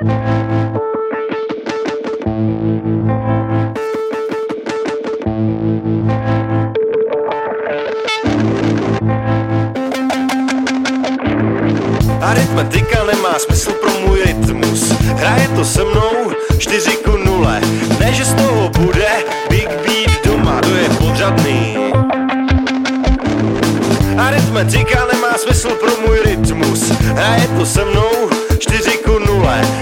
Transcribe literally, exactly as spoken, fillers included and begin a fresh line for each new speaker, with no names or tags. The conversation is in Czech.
Aritmetika nemá smysl pro můj rytmus. Hraje to se mnou čtyři ku nule. Ne, že z toho bude Big Beat doma, to je podřadný. Aritmetika nemá smysl pro můj rytmus. Hraje to se mnou čtyři ku nule.